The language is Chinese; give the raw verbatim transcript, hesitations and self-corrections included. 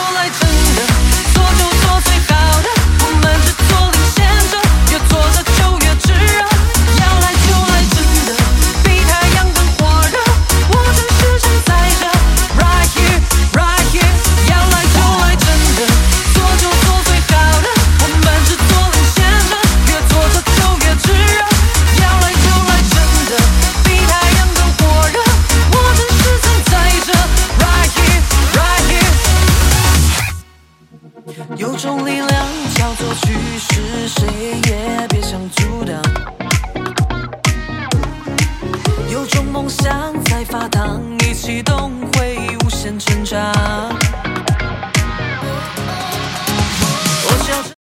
来真的，做就做最好的，我们只做领先者，越做的就越炙热。要来就来真的，比太阳更火热，我正是承载着 right here right here。要来就来真的，做就做最好的，我们只做领先者，越做的就越炙热。要来就来真的，比太阳更火热，我正是承载着 right here right here。有种力量叫做趋势，谁也别想阻挡。有种梦想在发烫，一启动会无限成长。